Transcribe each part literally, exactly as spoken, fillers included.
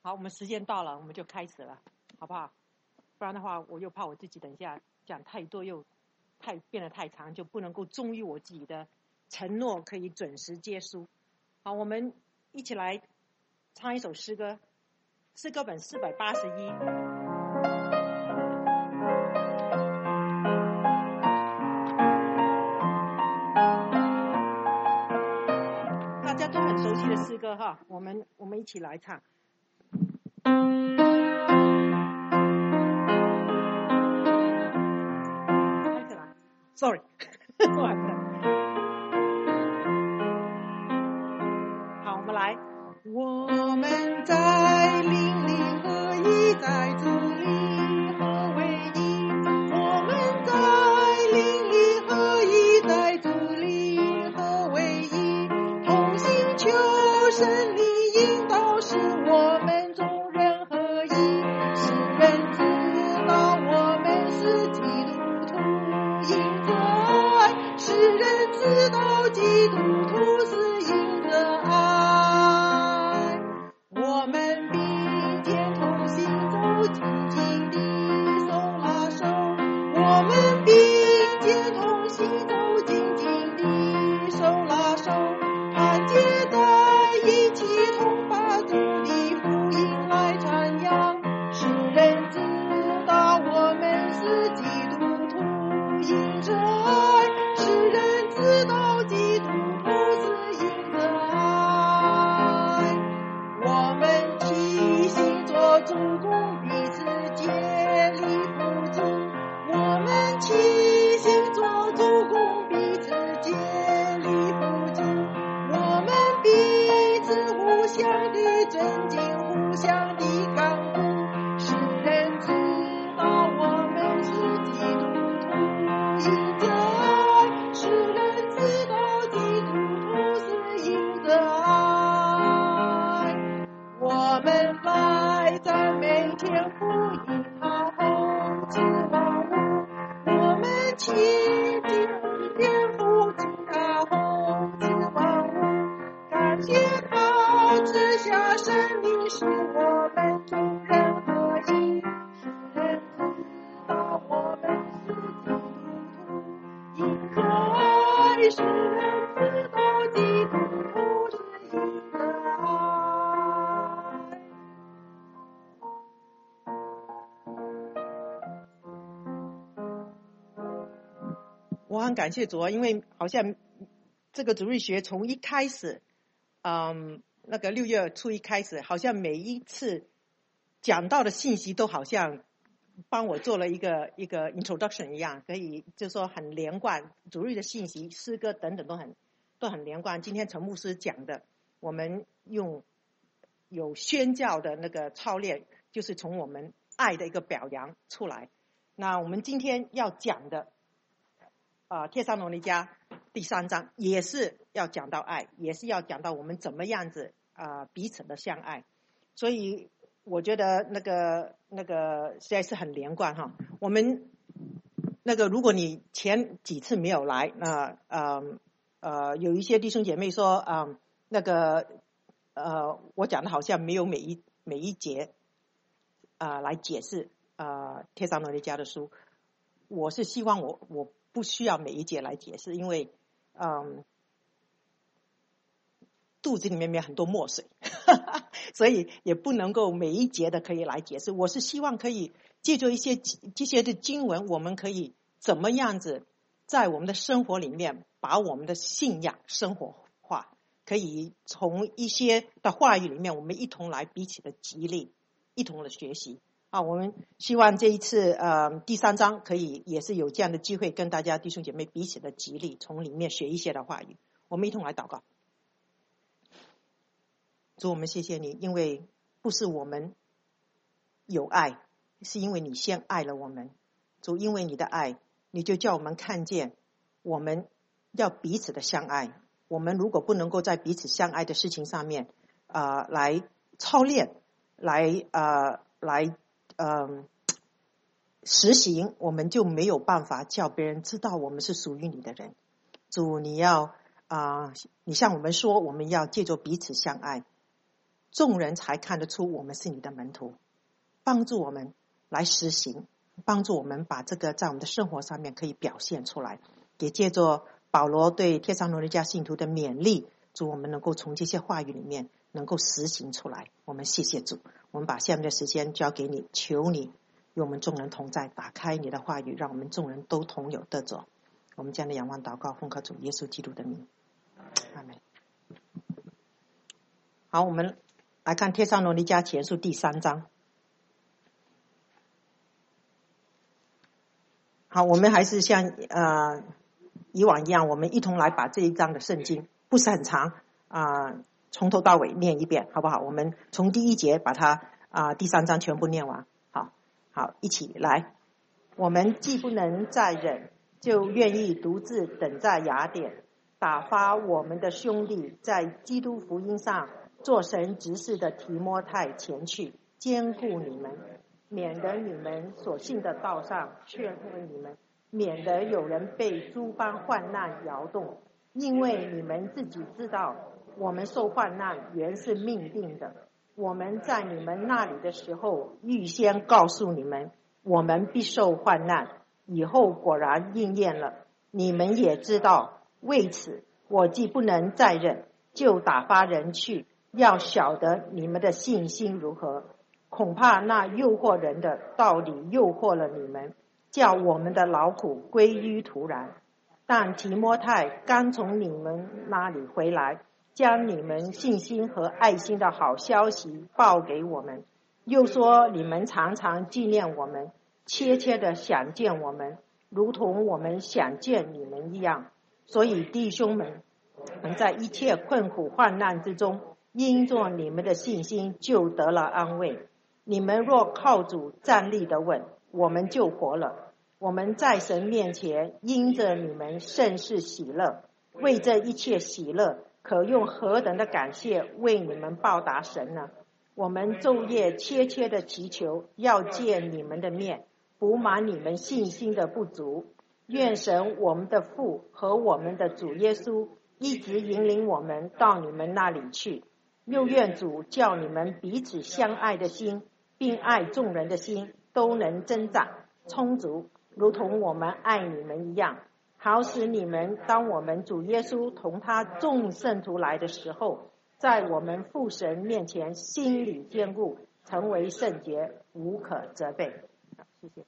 好，我们时间到了，我们就开始了，好不好？不然的话，我又怕我自己等一下讲太多又太变得太长，就不能够忠于我自己的承诺，可以准时结束。好，我们一起来唱一首诗歌，诗歌本四百八十一。大家都很熟悉的诗歌哈，我们我们一起来唱。开始了 ，sorry， 不好意思。好，我们来。 我们在灵里合一，在主里合为一。我们在灵里合一，在主里合为一。同心求神力引导，使我们众人合一。使人知道我们是基督徒，因着爱。使人知道基督徒是因着爱。我们并肩同行，走紧紧的手拉手。我们并肩同行，走紧紧的手拉手。团结在一起，同把主的福音来传扬。使人知道我们是基督徒，因着爱。使人知道基督徒是因着爱。我们齐心做主公，彼此竭力辅助。我们齐心做主公，彼此竭力辅助。我们彼此互相的尊敬，互相的看顾。使人知道我们是基督徒，因着爱。使人知道基督徒是因着爱。我们来赞美天父，因他厚赐万物。我们亲近天父，因他厚赐万物。感谢他赐下生命，使我们众人合一。使人知道我们是基督徒，因着爱。使人知道基督徒是因着爱。 我很感谢主啊，因为好像这个主日学从一开始，嗯，那个六月初一开始，好像每一次讲到的信息都好像帮我做了一个一个 introduction 一样，可以就说很连贯，主日的信息、诗歌等等都很都很连贯。今天陈牧师讲的，我们用有宣教的那个操练，就是从我们爱的一个表扬出来。那我们今天要讲的啊，帖撒罗尼迦第三章也是要讲到爱，也是要讲到我们怎么样子啊、呃、彼此的相爱。所以我觉得那个那个实在是很连贯哈。我们那个如果你前几次没有来，那呃呃有一些弟兄姐妹说啊、呃、那个呃我讲的好像没有每一每一节啊、呃、来解释啊、呃、帖撒罗尼迦的书。我是希望我我不需要每一节来解释，因为嗯肚子里面没有很多墨水所以也不能够每一节的可以来解释。我是希望可以借助一些这些的经文，我们可以怎么样子在我们的生活里面把我们的信仰生活化，可以从一些的话语里面我们一同来彼此的激励，一同的学习啊。我们希望这一次呃第三章可以也是有这样的机会跟大家弟兄姐妹彼此的激励，从里面学一些的话语。我们一同来祷告。主，我们谢谢你，因为不是我们有爱，是因为你先爱了我们。主，因为你的爱，你就叫我们看见我们要彼此的相爱。我们如果不能够在彼此相爱的事情上面啊、呃、来操练，来呃来呃实行，我们就没有办法叫别人知道我们是属于你的人。主，你要啊、呃，你向我们说，我们要借着彼此相爱。 众人才看得出我们是你的门徒，帮助我们来实行，帮助我们把这个在我们的生活上面可以表现出来，也借着保罗对帖撒罗尼迦信徒的勉励，主我们能够从这些话语里面能够实行出来。我们谢谢主，我们把下面的时间交给你，求你与我们众人同在，打开你的话语，让我们众人都同有得着。我们将来仰望祷告，奉靠主耶稣基督的名，阿们。好，我们来看帖撒罗尼迦前书第三章。好，我们还是像呃以往一样，我们一同来把这一章的圣经，不是很长啊、呃，从头到尾念一遍，好不好？我们从第一节把它啊、呃、第三章全部念完。好，好，一起来。我们既不能再忍，就愿意独自等在雅典，打发我们的兄弟在基督福音上做神执事的提摩太前去，兼顾你们，免得你们所信的道上劝慰你们，免得有人被诸般患难摇动。因为你们自己知道，我们受患难原是命定的。我们在你们那里的时候，预先告诉你们，我们必受患难，以后果然应验了。你们也知道，为此我既不能再忍，就打发人去，要晓得你们的信心如何。恐怕那诱惑人的道理诱惑了你们，叫我们的劳苦归于徒然。但提摩太刚从你们那里回来，将你们信心和爱心的好消息报给我们，又说你们常常纪念我们，切切的想见我们，如同我们想见你们一样。所以弟兄们，在一切困苦患难之中，因着你们的信心就得了安慰。你们若靠主站立得稳，我们就活了。我们在神面前因着你们甚是喜乐，为这一切喜乐，可用何等的感谢为你们报答神呢？我们昼夜切切的祈求，要见你们的面，补满你们信心的不足。愿神我们的父和我们的主耶稣一直引领我们到你们那里去。又愿主叫你们彼此相爱的心，并爱众人的心都能增长充足，如同我们爱你们一样，好使你们当我们主耶稣同他众圣徒来的时候，在我们父神面前心里坚固，成为圣洁，无可责备。谢谢。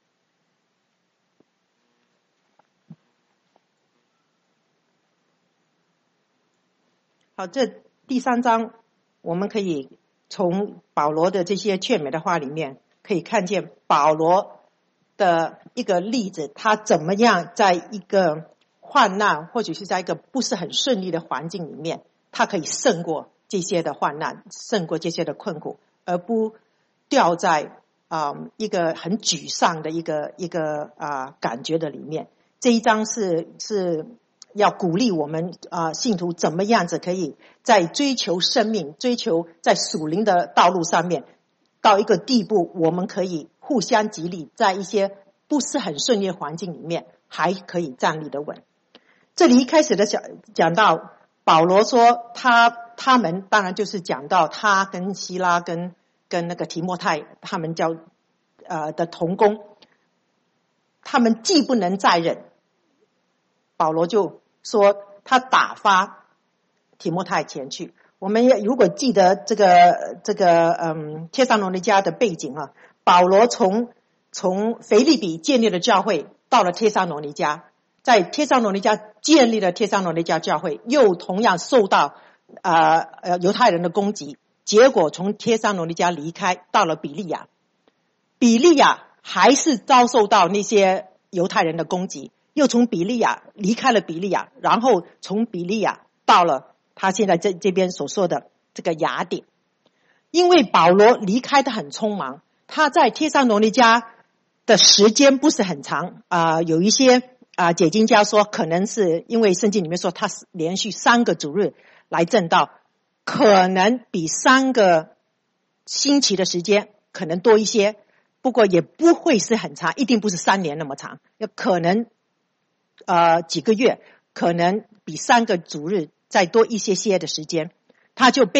好，这第三章我们可以从保罗的这些劝勉的话里面可以看见保罗的一个例子，他怎么样在一个患难或者是在一个不是很顺利的环境里面，他可以胜过这些的患难，胜过这些的困苦，而不掉在啊、呃、一个很沮丧的一个一个啊、呃、感觉的里面。这一章是是要鼓励我们啊、呃、信徒怎么样子可以在追求生命，追求在属灵的道路上面到一个地步，我们可以互相激励，在一些不是很顺利的环境里面还可以站立得稳。这里一开始的讲讲到保罗说他他们当然就是讲到他跟希拉跟跟那个提摩太他们叫呃的同工，他们既不能再忍，保罗就说他打发提摩太前去。我们如果记得这个这个嗯帖撒罗尼迦的背景啊，保罗从从腓立比建立了教会，到了帖撒罗尼迦，在帖撒罗尼迦建立了帖撒罗尼迦教会，又同样受到呃呃犹太人的攻击，结果从帖撒罗尼迦离开，到了比利亚，比利亚还是遭受到那些犹太人的攻击，又从比利亚离开了比利亚，然后从比利亚到了他现在这这边所说的这个雅典。因为保罗离开得很匆忙，他在帖撒罗尼迦的时间不是很长啊、呃，有一些啊、呃、解经家说，可能是因为圣经里面说他是连续三个主日来证道，可能比三个星期的时间可能多一些，不过也不会是很长，一定不是三年那么长，有可能呃几个月，可能比三个主日再多一些些的时间，他就被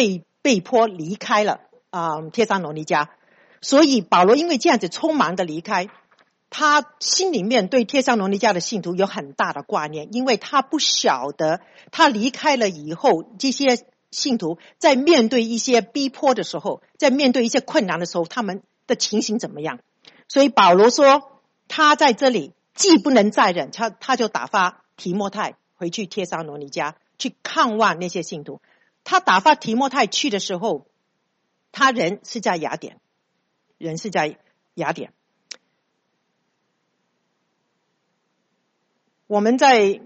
被迫离开了啊、呃、帖撒罗尼迦。所以保罗因为这样子匆忙的离开，他心里面对帖撒罗尼迦的信徒有很大的挂念，因为他不晓得他离开了以后，这些信徒在面对一些逼迫的时候，在面对一些困难的时候，他们的情形怎么样。所以保罗说他在这里既不能再忍，他他就打发提摩太回去帖撒罗尼迦去看望那些信徒。他打发提摩太去的时候，他人是在雅典，人是在雅典。我们在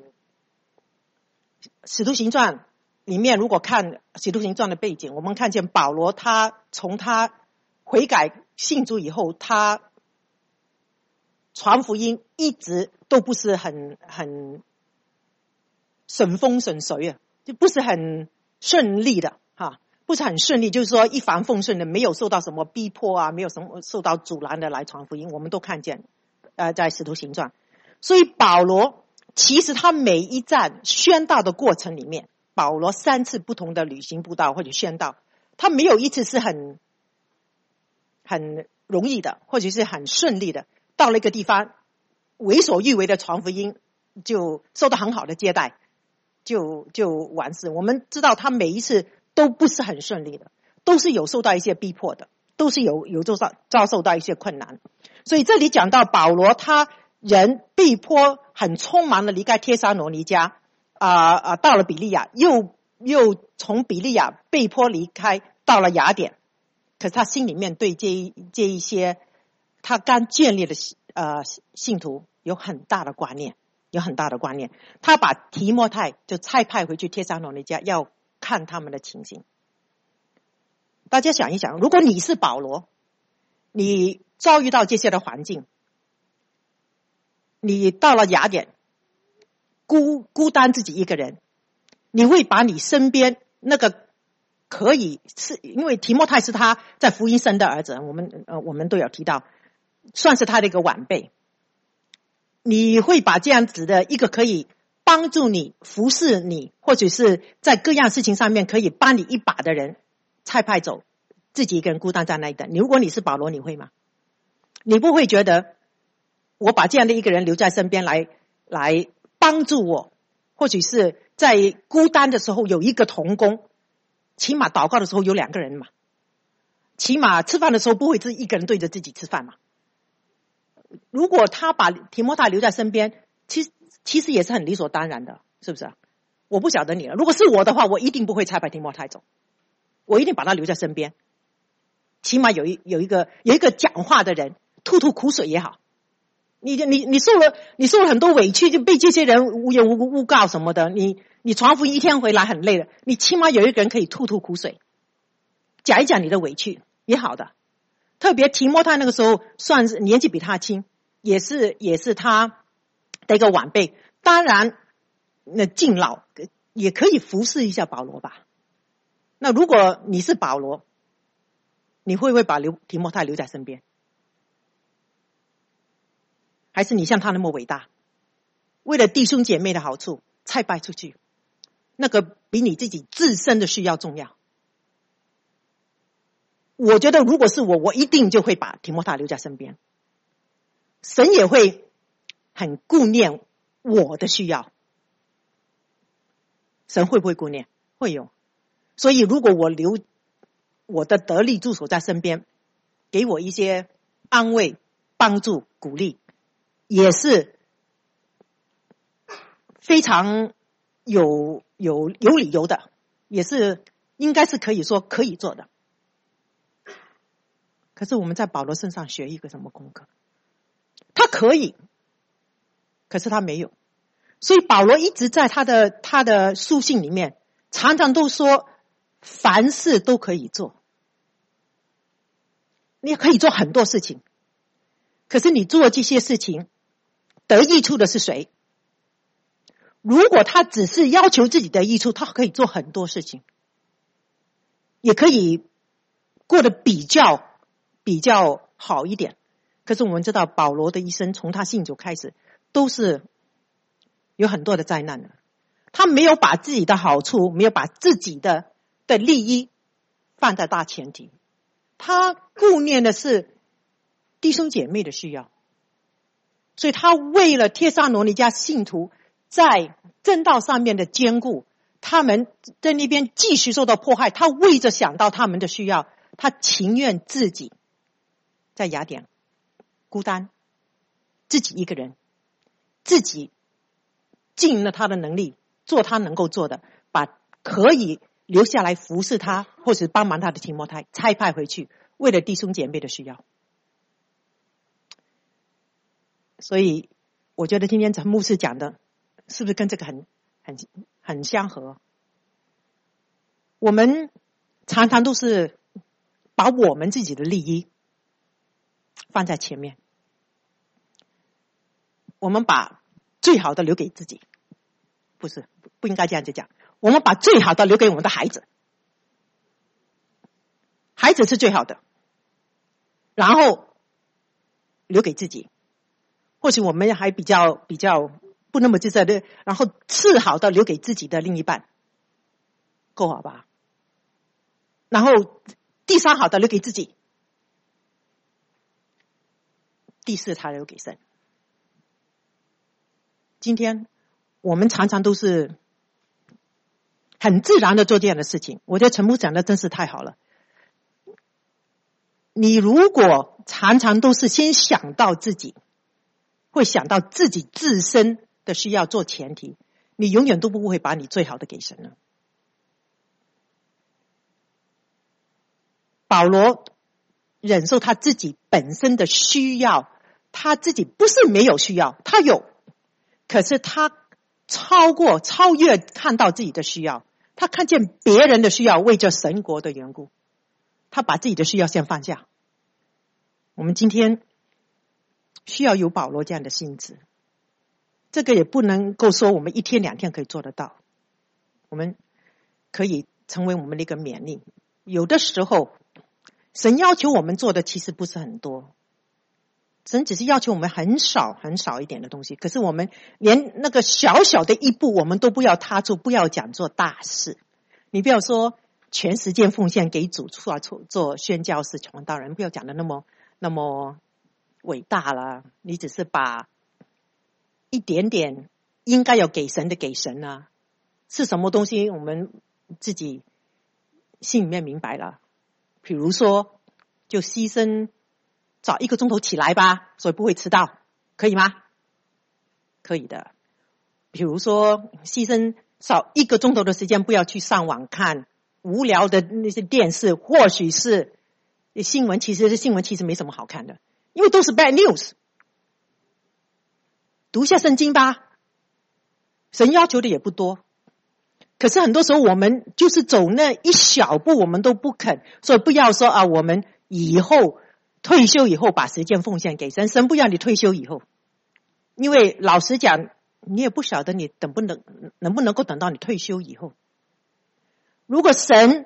使徒行传里面如果看使徒行传的背景，我们看见保罗他从他悔改信主以后，他传福音一直都不是很很顺风顺水啊，就不是很顺利的哈，不是很顺利，就是说一帆风顺的，没有受到什么逼迫啊，没有什么受到阻拦的来传福音，我们都看见呃在使徒行传。所以保罗其实他每一站宣道的过程里面，保罗三次不同的旅行布道或者宣道，他没有一次是很很容易的，或者是很顺利的。到了一个地方，为所欲为的传福音，就受到很好的接待，就就完事。我们知道他每一次都不是很顺利的，都是有受到一些逼迫的，都是有有遭遭受到一些困难。所以这里讲到保罗他人被迫很匆忙的离开帖撒罗尼迦啊啊，到了比利亚，又又从比利亚被迫离开到了雅典。可是他心里面对这这一些他刚建立的呃信徒有很大的挂念，有很大的挂念。他把提摩太就差派回去帖撒罗尼迦，要看他们的情形。大家想一想，如果你是保罗，你遭遇到这些的环境，你到了雅典，孤孤单自己一个人，你会把你身边那个可以是因为提摩太是他在福音生的儿子，我们呃我们都有提到，算是他的一个晚辈。你会把这样子的一个可以帮助你、服侍你，或者是在各样事情上面可以帮你一把的人差派走，自己一个人孤单在那里等。你如果你是保罗，你会吗？你不会觉得我把这样的一个人留在身边来来帮助我，或者是在孤单的时候有一个同工，起码祷告的时候有两个人嘛，起码吃饭的时候不会自己一个人对着自己吃饭嘛。如果他把提摩太留在身边，其实其实也是很理所当然的，是不是？我不晓得你了，如果是我的话，我一定不会差派提摩太走，我一定把他留在身边，起码有一有一个有一个讲话的人，吐吐苦水也好。你你你受了你受了很多委屈，就被这些人无缘无故诬告什么的，你你传福音一天回来很累的，你起码有一个人可以吐吐苦水，讲一讲你的委屈也好的。特别提摩太那个时候算是年纪比他轻，也是也是他的一个晚辈，当然那敬老也可以服侍一下保罗吧。那如果你是保罗，你会不会把留提摩太留在身边？还是你像他那么伟大，为了弟兄姐妹的好处差派出去，那个比你自己自身的需要重要？我觉得如果是我，我一定就会把提摩太留在身边。神也会很顾念我的需要，神会不会顾念？会有。所以如果我留我的得力助手在身边，给我一些安慰、帮助、鼓励，也是非常有有有理由的，也是应该是可以说可以做的。可是我们在保罗身上学一个什么功课？他可以，可是他没有。所以保罗一直在他的他的书信里面常常都说凡事都可以做，你可以做很多事情，可是你做这些事情得益处的是谁？如果他只是要求自己的益处，他可以做很多事情，也可以过得比较比较好一点。可是我们知道保罗的一生从他信主开始都是有很多的灾难的，他没有把自己的好处，没有把自己的的利益放在大前提，他顾念的是弟兄姐妹的需要，所以他为了帖撒罗尼迦信徒在正道上面的坚固，他们在那边继续受到迫害，他为着想到他们的需要，他情愿自己在雅典孤单，自己一个人，自己尽了他的能力，做他能够做的，把可以留下来服侍他或是帮忙他的提摩太差派回去，为了弟兄姐妹的需要。所以我觉得今天陈牧师讲的是不是跟这个很很很相合？我们常常都是把我们自己的利益放在前面，我们把最好的留给自己，不是，不应该这样子讲。我们把最好的留给我们的孩子，孩子是最好的，然后留给自己。或许我们还比较比较不那么自在的，然后次好的留给自己的另一半，够好吧？然后第三好的留给自己，第四才留给神。今天我们常常都是很自然的做这样的事情，我觉得陈牧讲的真是太好了。你如果常常都是先想到自己，会想到自己自身的需要做前提，你永远都不会把你最好的给神了。保罗忍受他自己本身的需要，他自己不是没有需要，他有，可是他超过超越看到自己的需要，他看见别人的需要，为着神国的缘故，他把自己的需要先放下。我们今天需要有保罗这样的心智，这个也不能够说我们一天两天可以做得到，我们可以成为我们的一个勉励。有的时候神要求我们做的其实不是很多，神只是要求我们很少很少一点的东西，可是我们连那个小小的一步我们都不要踏出，不要讲做大事。你不要说全时间奉献给主出来做宣教士传道人，不要讲的那么那么伟大了，你只是把一点点应该要给神的给神啊，是什么东西我们自己心里面明白了。比如说就牺牲早一个钟头起来吧，所以不会迟到，可以吗？可以的。比如说牺牲少一个钟头的时间，不要去上网看无聊的那些电视，或许是新闻，其实新闻其实没什么好看的，因为都是 bad news。 读一下圣经吧，神要求的也不多，可是很多时候我们就是走那一小步我们都不肯，所以不要说啊，我们以后退休以后把时间奉献给神，神不要你退休以后，因为老实讲你也不晓得你等不能能不能够等到你退休以后。如果神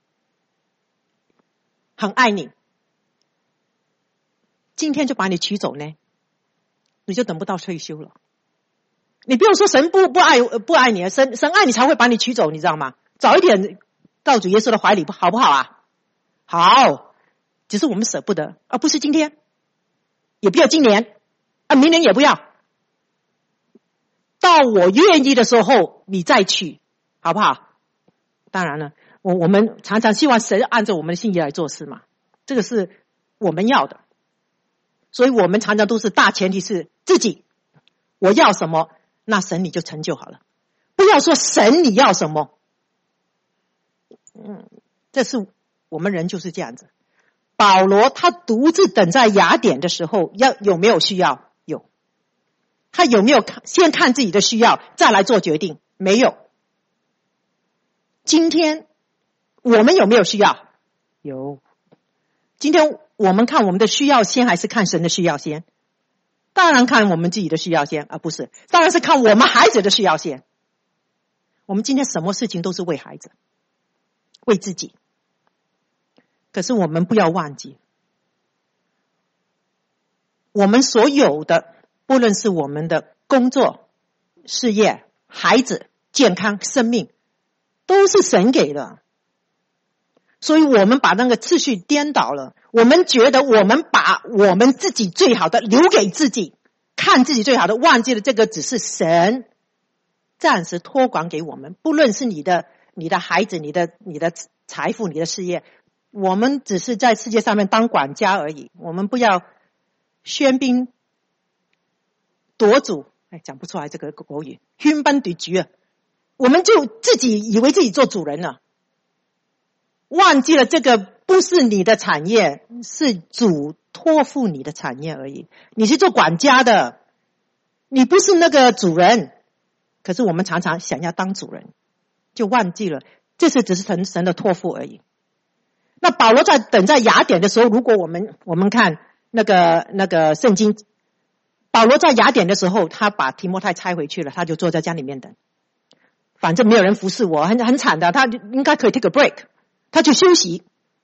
很爱你，今天就把你取走呢，你就等不到退休了。你不用说神不不爱不爱你，神神爱你才会把你取走，你知道吗？早一点到主耶稣的怀里好不好啊？好，只是我们舍不得，而不是今天，也不要今年啊，明年也不要，到我愿意的时候你再去，好不好？当然了，我我们常常希望神按照我们的心意来做事嘛，这个是我们要的，所以我们常常都是大前提是自己我要什么，那神你就成就好了，不要说神你要什么。嗯，这是我们人就是这样子。保罗他独自等在雅典的时候，要有没有需要？有。他有没有先看自己的需要再来做决定？没有。今天我们有没有需要？有。今天我们看我们的需要先还是看神的需要先？当然看我们自己的需要先，而不是，当然是看我们孩子的需要先。我们今天什么事情都是为孩子，为自己。可是我们不要忘记，我们所有的，不论是我们的工作、事业、孩子、健康、生命，都是神给的。 所以我们把那个次序颠倒了，我们觉得我们把我们自己最好的留给自己，看自己最好的，忘记了这个只是神暂时托管给我们，不论是你的你的孩子，你的你的财富，你的事业，我们只是在世界上面当管家而已，我们不要喧宾夺主，哎，讲不出来这个国语，喧宾夺主啊，我们就自己以为自己做主人了，忘记了这个不是你的产业，是主托付你的产业而已，你是做管家的，你不是那个主人。可是我们常常想要当主人，就忘记了这是只是神神的托付而已。那保罗在等在雅典的时候，如果我们我们看那个那个圣经，保罗在雅典的时候，他把提摩太差回去了，他就坐在家里面等，反正没有人服侍我，很很惨的，他应该可以 take a break， 他就休息，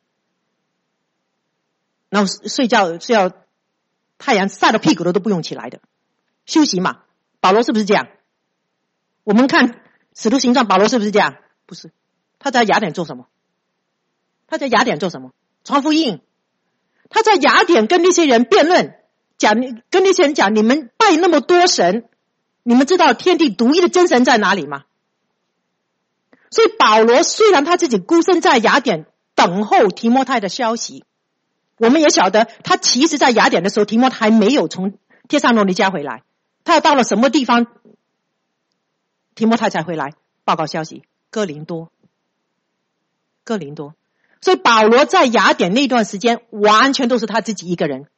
然后睡觉睡觉，太阳晒到屁股的都不用起来的，休息嘛。保罗是不是这样？我们看使徒行传，保罗是不是这样？不是，他在雅典做什么？他在雅典做什么？传福音。他在雅典跟那些人辩论，讲跟那些人讲，你们拜那么多神，你们知道天地独一的真神在哪里吗？所以保罗虽然他自己孤身在雅典等候提摩太的消息，我们也晓得他其实在雅典的时候，提摩太还没有从帖撒罗尼迦回来，他要到了什么地方提摩太才回来报告消息？哥林多。哥林多。所以保罗在雅典那段时间完全都是他自己一个人，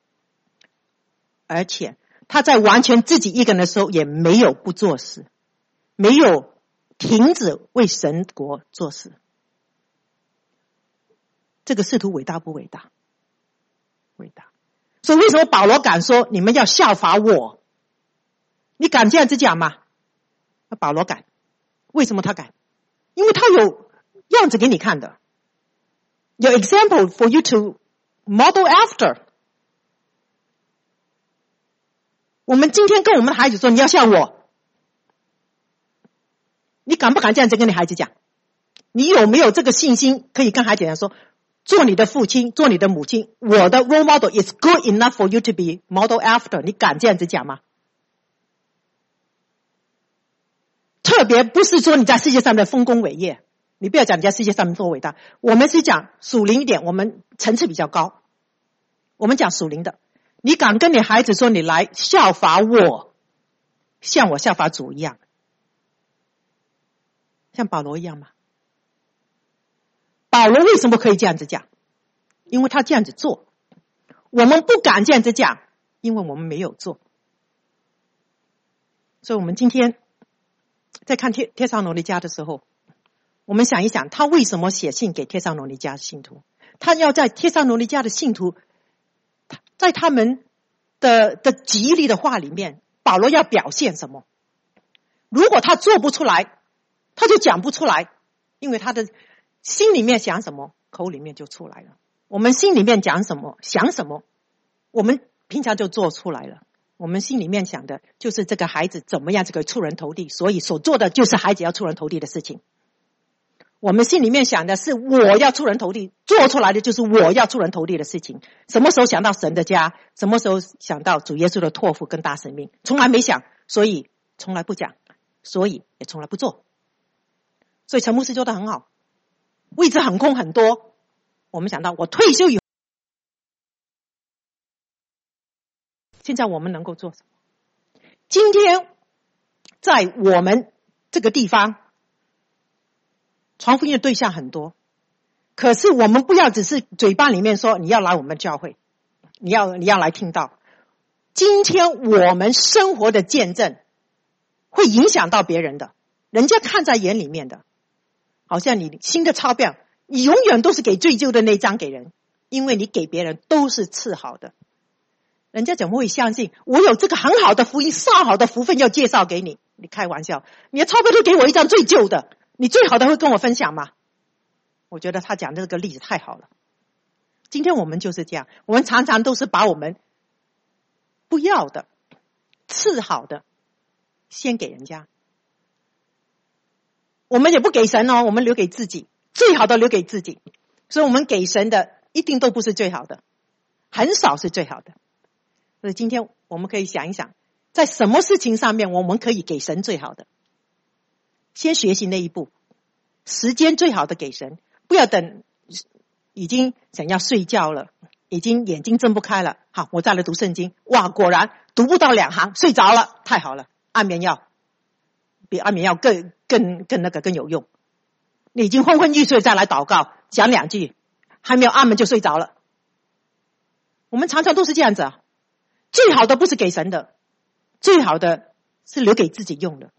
而且他在完全自己一个人的时候也没有不做事，没有停止为神国做事。这个使徒伟大不伟大？伟大。所以为什么保罗敢说你们要效法我？你敢这样子讲吗？保罗敢。为什么他敢？因为他有样子给你看的，有 example for you to model after。 我们今天跟我们的孩子说你要像我，你敢不敢这样子跟你孩子讲？你有没有这个信心可以跟孩子讲说，做你的父亲，做你的母亲，我的 role model is good enough for you to be model after？ 你敢这样子讲吗？特别不是说你在世界上的丰功伟业，你不要讲你在世界上面多伟大，我们是讲属灵一点，我们层次比较高，我们讲属灵的。你敢跟你孩子说你来效法我，像我效法主一样，像保罗一样吗？保罗为什么可以这样子讲？因为他这样子做。我们不敢这样子讲，因为我们没有做。所以我们今天在看帖帖撒罗尼迦的时候，我们想一想，他为什么写信给帖撒罗尼迦信徒？他要在帖撒罗尼迦的信徒，在他们的的极力的话里面，保罗要表现什么？如果他做不出来，他就讲不出来，因为他的心里面想什么，口里面就出来了。我们心里面讲什么，想什么，我们平常就做出来了。我们心里面想的就是这个孩子怎么样这个出人头地，所以所做的就是孩子要出人头地的事情。我们心里面想的是我要出人头地，做出来的就是我要出人头地的事情。什么时候想到神的家？什么时候想到主耶稣的托付跟大使命？从来没想，所以从来不讲，所以也从来不做。所以陈牧师做得很好，位置很空很多。我们想到我退休以后，现在我们能够做什么？今天在我们这个地方传福音的对象很多，可是我们不要只是嘴巴里面说你要来我们教会，你要你要来听到。今天我们生活的见证会影响到别人的，人家看在眼里面的。好像你新的钞票，你永远都是给最旧的那张给人，因为你给别人都是次好的。人家怎么会相信我有这个很好的福音，上好的福分要介绍给你？你开玩笑，你的钞票都给我一张最旧的，你最好的会跟我分享吗？我觉得他讲的这个例子太好了。今天我们就是这样，我们常常都是把我们不要的、次好的先给人家，我们也不给神哦，我们留给自己，最好的留给自己。 所以我们给神的一定都不是最好的，很少是最好的。所以今天我们可以想一想，在什么事情上面我们可以给神最好的，先学习那一步，时间最好的给神，不要等已经想要睡觉了，已经眼睛睁不开了，好，我再来读圣经，哇，果然读不到两行睡着了，太好了，安眠药比安眠药更更更那个更有用。你已经昏昏欲睡，再来祷告讲两句，还没有安门就睡着了。我们常常都是这样子啊。最好的不是给神的，最好的是留给自己用的。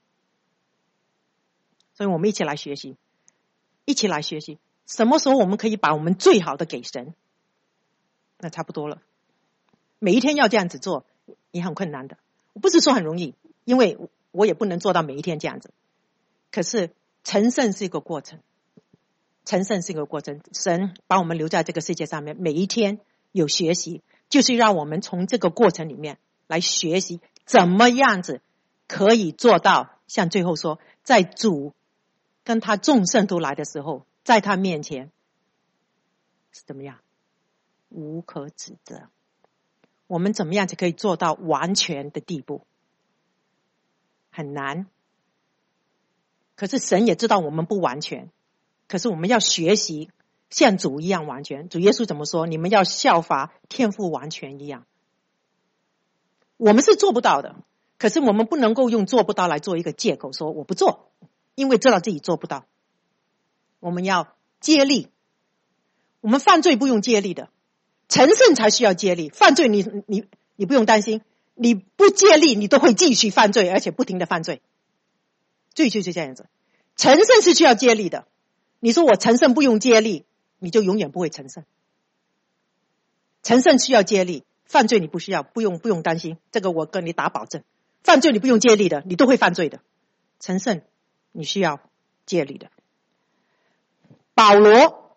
所以我们一起来学习，一起来学习，什么时候我们可以把我们最好的给神，那差不多了。每一天要这样子做也很困难的，我不是说很容易，因为我也不能做到每一天这样子。可是成圣是一个过程，成圣是一个过程。神把我们留在这个世界上面，每一天有学习，就是让我们从这个过程里面来学习怎么样子可以做到像最后说，在主跟他众圣徒来的时候，在他面前是怎么样无可指责。我们怎么样才可以做到完全的地步？很难。可是神也知道我们不完全，可是我们要学习像主一样完全。主耶稣怎么说？你们要效法天父完全一样。我们是做不到的，可是我们不能够用做不到来做一个借口，说我不做，因为知道自己做不到。我们要接力，我们犯罪不用接力的，成圣才需要接力。犯罪你你你不用担心，你不接力你都会继续犯罪，而且不停的犯罪。罪就是这样子，成圣是需要接力的。你说我成圣不用接力，你就永远不会成圣。成圣需要接力，犯罪你不需要，不用不用担心，这个我跟你打保证。犯罪你不用接力的，你都会犯罪的。成圣你需要接力的。保罗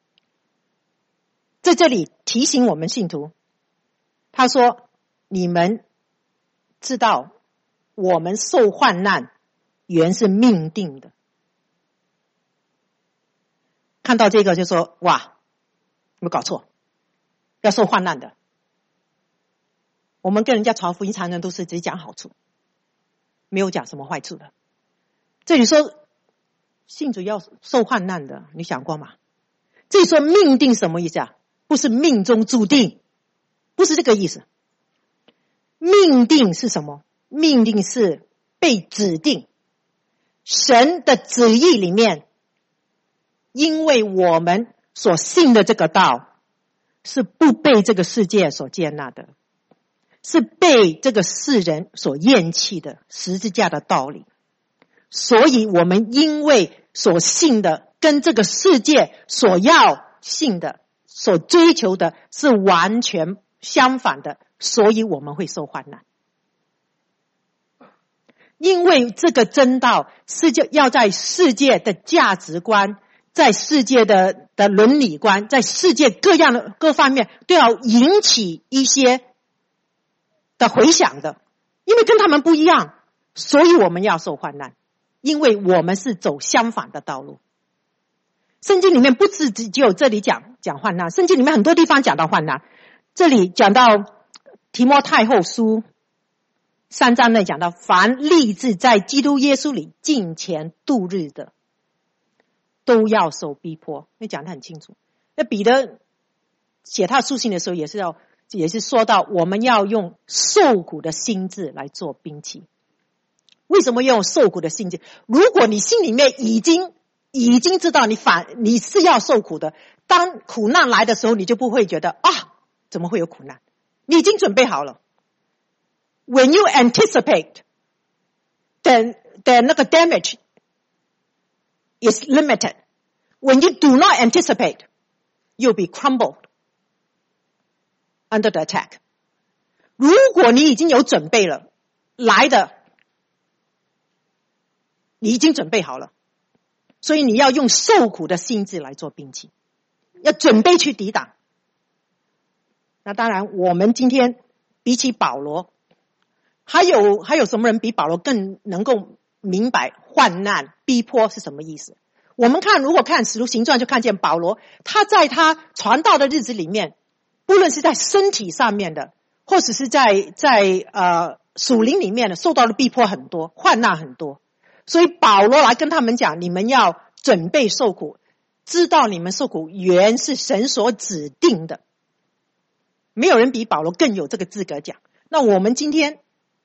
在这里提醒我们信徒，他说：你们知道我们受患难原是命定的。看到这个就说：哇，有没有搞错？要受患难的。我们跟人家传福音常常都是只讲好处，没有讲什么坏处的。这里说信主要受患难的，你想过吗？这里说命定什么意思啊？不是命中注定，不是这个意思。命定是什么？命定是被指定。神的旨意里面，因为我们所信的这个道是不被这个世界所接纳的，是被这个世人所厌弃的十字架的道理，所以我们因为所信的跟这个世界所要信的所追求的是完全相反的，所以我们会受患难。因为这个真道是要在世界的价值观，在世界的的伦理观，在世界各样的各方面都要引起一些的回响的，因为跟他们不一样，所以我们要受患难，因为我们是走相反的道路。圣经里面不只只有这里讲讲患难，圣经里面很多地方讲到患难。这里讲到提摩太后书三章内讲到，凡立志在基督耶稣里敬虔度日的，都要受逼迫。那讲得很清楚。那彼得写他书信的时候也是要也是说到，我们要用受苦的心志来做兵器。为什么要用受苦的心志？如果你心里面已经已经知道你反你是要受苦的，当苦难来的时候，你就不会觉得啊，怎么会有苦难？你已经准备好了。When you anticipate, then, then 那个 damage is limited. When you do not anticipate, you'll be crumbled under the attack. 如果你已经有准备了，来的，你已经准备好了，所以你要用受苦的心志来做兵器，要准备去抵挡。那当然，我们今天比起保罗，还有还有什么人比保罗更能够明白患难逼迫是什么意思？ 我们看，如果看使徒行传，就看见保罗，他在他传道的日子里面，不论是在身体上面的，或者是在在呃属灵里面的，受到的逼迫很多，患难很多。所以保罗来跟他们讲，你们要准备受苦，知道你们受苦原是神所指定的。没有人比保罗更有这个资格讲。那我们今天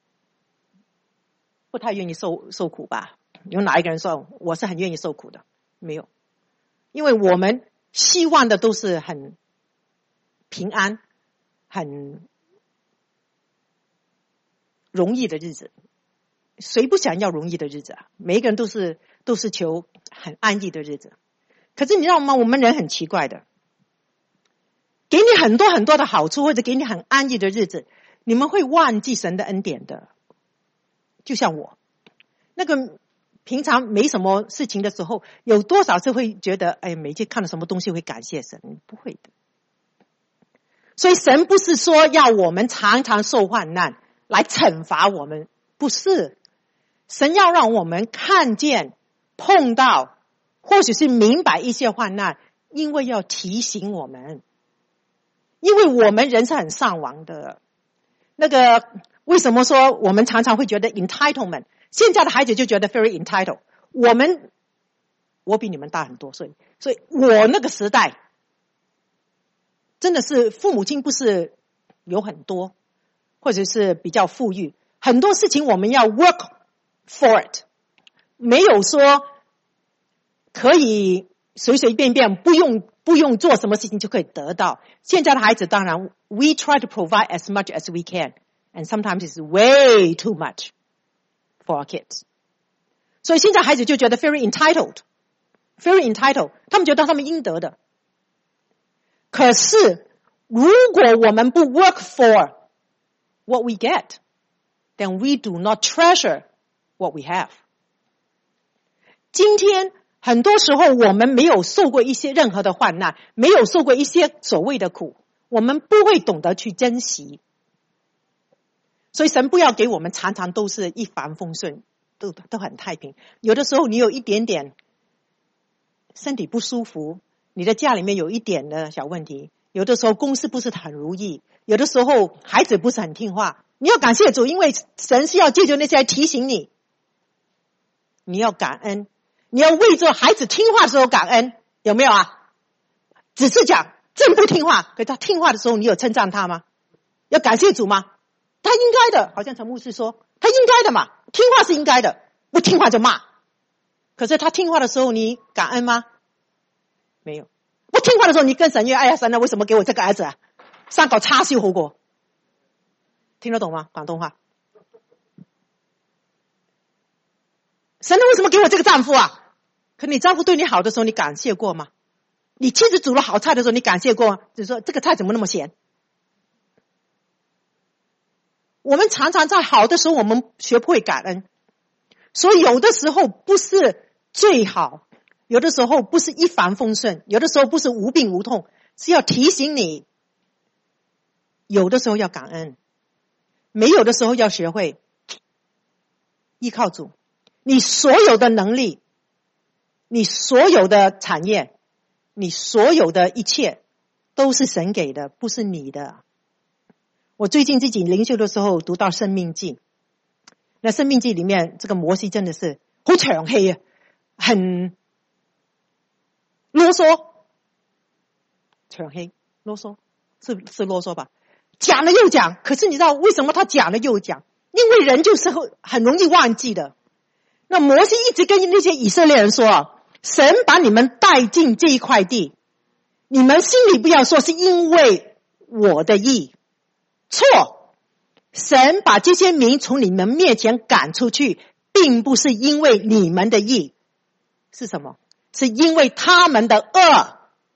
不太愿意受受苦吧？有哪一个人说我是很愿意受苦的？没有，因为我们希望的都是很平安、很容易的日子。谁不想要容易的日子啊？每一个人都是都是求很安逸的日子。可是你知道吗？我们人很奇怪的，给你很多很多的好处，或者给你很安逸的日子，你们会忘记神的恩典的。就像我，那个平常没什么事情的时候，有多少次会觉得，哎，每天看到什么东西会感谢神？不会的。所以神不是说要我们常常受患难来惩罚我们，不是。神要让我们看见、碰到，或许是明白一些患难，因为要提醒我们，因为我们人是很上网的。那个为什么说我们常常会觉得 entitlement？ 现在的孩子就觉得 very entitled。我们，我比你们大很多岁，所以我那个时代真的是父母亲不是有很多，或者是比较富裕，很多事情我们要 work for it， 没有说可以随随便便不用不用做什么事情就可以得到。现在的孩子当然 we try to provide as much as we can and sometimes it's way too much for our kids。 所以现在孩子就觉得 very entitled very entitled， 他们觉得他们应得的。可是如果我们不 work for what we get, then we do not treasure what we have。 今天很多时候我们没有受过一些任何的患难，没有受过一些所谓的苦，我们不会懂得去珍惜。所以神不要给我们常常都是一帆风顺，都都很太平。有的时候你有一点点身体不舒服，你的家里面有一点的小问题，有的时候公司不是很如意，有的时候孩子不是很听话，你要感谢主，因为神是要借着那些来提醒你，你要感恩，你要为这孩子听话的时候感恩，有没有啊？只是讲真不听话，可是他听话的时候你有称赞他吗？要感谢主吗？他应该的，好像陈牧师说他应该的嘛，听话是应该的，不听话就骂。可是他听话的时候你感恩吗？没有。不听话的时候你跟神约，哎呀神啊，为什么给我这个儿子啊？生個叉燒好過。聽得懂嗎？廣東話。神啊，為什麼給我這個丈夫啊？可你丈夫對你好的時候你感謝過嗎？你妻子煮了好菜的時候你感謝過嗎？就是說這個菜怎麼那麼鹹？我們常常在好的時候我們學不會感恩，所以有的時候不是最好，有的時候不是一帆風順，有的時候不是無病無痛，是要提醒你，有的時候要感恩，沒有的時候要學會依靠主。你所有的能力，你所有的產業，你所有的一切都是神給的，不是你的。我最近自己靈修的時候讀到生命記，那生命記裡面這個摩西真的是好長氣啊，很囉嗦，長氣囉嗦，是是囉嗦吧？講了又講，可是你知道為什麼他講了又講？因為人就是很容易忘記的。那摩西一直跟那些以色列人說，神把你們帶進這一塊地，你們心裡不要說是因為我的義，錯，神把這些民從你們面前趕出去，並不是因為你們的義，是什麼？是因為他們的惡。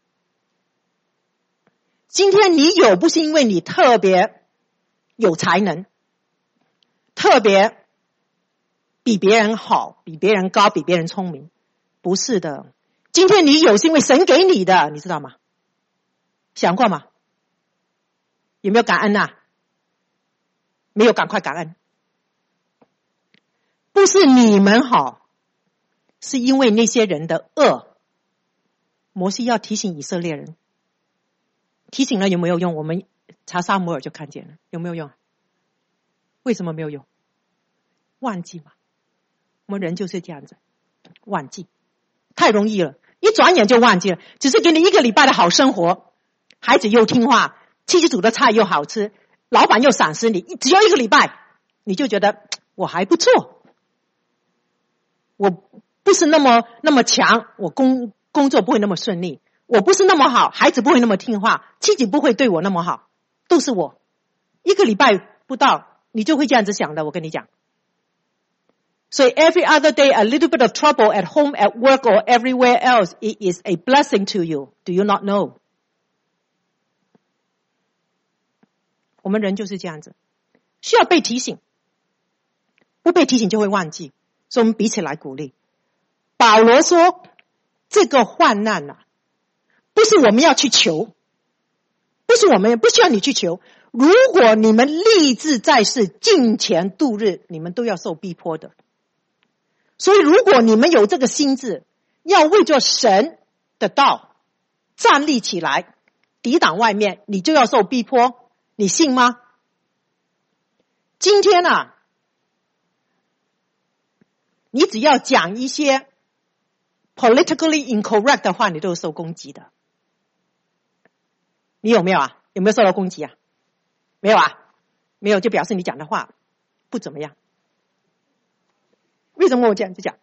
今天你有不是因為你特別有才能，特別比別人好，比別人高，比別人聰明，不是的。今天你有是因為神給你的，你知道嗎？想過嗎？有沒有感恩啊？沒有，趕快感恩。不是你們好， 是因为那些人的恶。摩西要提醒以色列人，提醒了有没有用？我们查撒母耳就看见了，有没有用？为什么没有用？忘记嘛，我们人就是这样子，忘记太容易了，一转眼就忘记了。只是给你一个礼拜的好生活，孩子又听话，妻子煮的菜又好吃，老板又赏识你，只要一个礼拜，你就觉得我还不错，我不是那么那么强，我工工作不会那么顺利，我不是那么好，孩子不会那么听话，妻子不会对我那么好，都是我。一个礼拜不到，你就会这样子想的，我跟你讲。所以 every other day, a little bit of trouble at home, at work, or everywhere else, it is a blessing to you. Do you not know? 我们人就是这样子，需要被提醒，不被提醒就会忘记。所以我们彼此来鼓励。保罗说，这个患难啊，不是我们要去求，不是我们不需要你去求。如果你们立志在世，敬虔度日，你们都要受逼迫的。所以如果你们有这个心志，要为着神的道站立起来，抵挡外面，你就要受逼迫，你信吗？今天啊，你只要讲一些 politically incorrect 的话，你都是受攻击的。你有没有啊？有没有受到攻击啊？没有啊？没有就表示你讲的话不怎么样。为什么我这样子讲？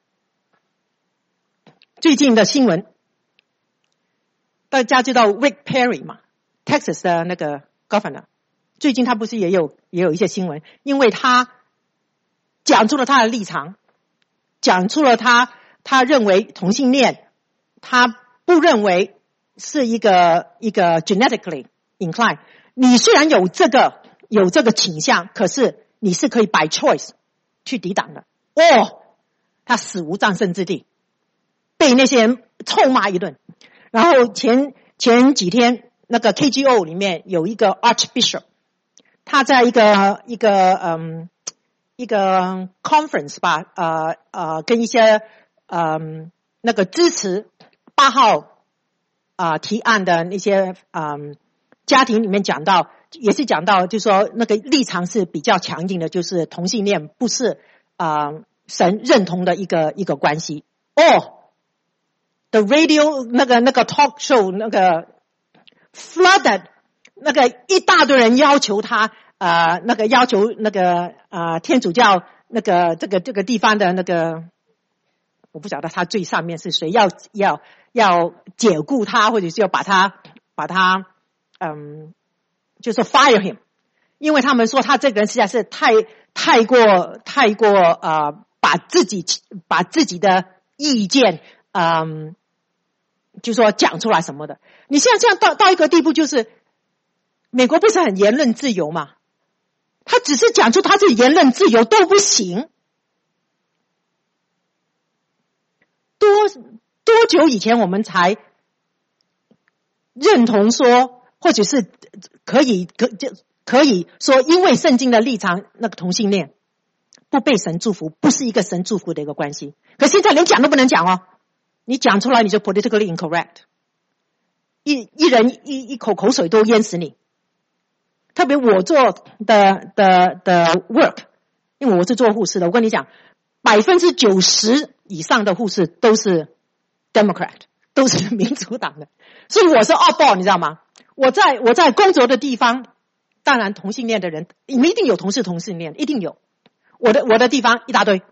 最近的新闻，大家知道 Rick Perry 嘛 ，Texas 的那个 governor， 最近他不是也有也有一些新闻，因为他讲出了他的立场，讲出了他他认为同性恋，他不认为是一个一个 genetically inclined。你虽然有这个有这个倾向，可是你是可以 by choice 去抵挡的。哦，他死无葬身之地，被那些人臭骂一顿。然后前前几天那个 K G O 里面有一个 Archbishop， 他在一个一个嗯一个 conference 吧，呃呃跟一些嗯那个支持八号啊、呃、提案的那些嗯家庭里面讲到，也是讲到，就是说那个立场是比较强硬的，就是同性恋不是啊、呃、神认同的一个一个关系。哦 ，the radio 那个那个 talk show 那个 flooded 那个一大堆人要求他呃那个要求那个呃天主教那个这个这个地方的那个，我不晓得他最上面是谁，要要要解雇他，或者是要把他把他嗯就是 fire him， 因为他们说他这个人实在是太太过太过呃把自己把自己的意见嗯就说讲出来什么的。你现在这样到到一个地步，就是美国不是很言论自由嘛？他只是讲出他是言论自由都不行。多多久以前我们才认同说，或者是可以可就可以说，因为圣经的立场，那个同性恋不被神祝福，不是一个神祝福的一个关系。可现在连讲都不能讲哦，你讲出来你就 politically incorrect， 一一人一一口口水都淹死你。特别我做的的的 work， 因为我是做护士的，我跟你讲，百分之九十以上的护士都是 Democrat， 都是民主党的，所以我是 oddball， 你知道吗？我在我在工作的地方，当然同性恋的人，你们一定有同事同性恋，一定有。我的我的地方一大堆，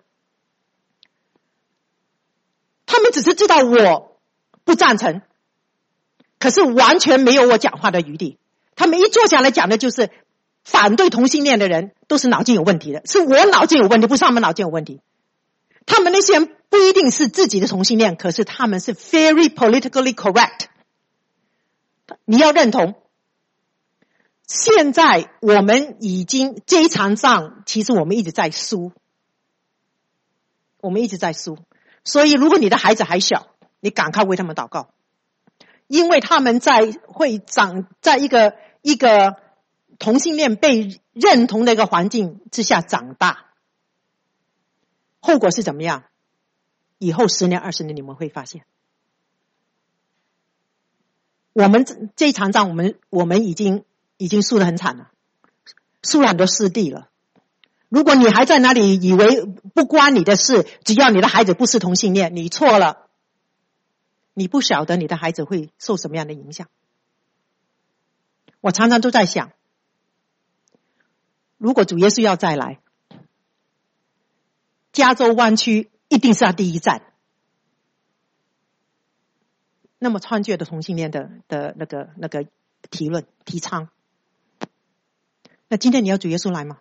他们只是知道我不赞成，可是完全没有我讲话的余地。他们一坐下来讲的就是反对同性恋的人都是脑筋有问题的，是我脑筋有问题，不是他们脑筋有问题。他们那些人不一定是自己的同性恋，可是他们是 very politically correct。你要认同，现在我们已经这一场仗，其实我们一直在输，我们一直在输。所以如果你的孩子还小，你赶快为他们祷告，因为他们在会长在一个一个同性恋被认同的一个环境之下长大，后果是怎么样？ 以后十年二十年你们会发现，我们这一场仗我们我们已经已经输得很惨了，输了很多失地了。如果你还在那里以为不关你的事，只要你的孩子不是同性恋，你错了。你不晓得你的孩子会受什么样的影响。我常常都在想，如果主耶稣要再来，加州湾区一定是他第一站。那么猖獗的同性恋的的那个那个提论提倡，那今天你要主耶稣来吗？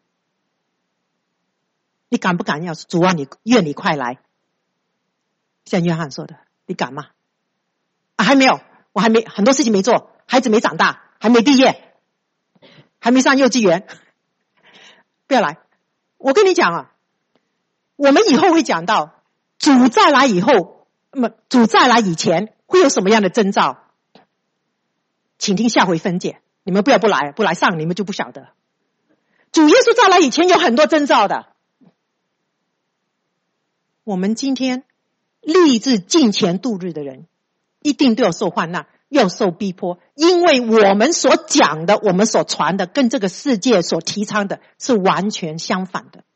你敢不敢要主啊，你愿你快来？像约翰说的，你敢吗？啊，还没有，我还没很多事情没做，孩子没长大，还没毕业，还没上幼稚园，不要来。我跟你讲啊，我们以后会讲到主再来以后，那么主再来以前会有什么样的征兆？请听下回分解。你们不要不来，不来上你们就不晓得。主耶稣再来以前有很多征兆的。我们今天立志敬虔度日的人，一定都有受患难，又受逼迫，因为我们所讲的，我们所传的，跟这个世界所提倡的是完全相反的，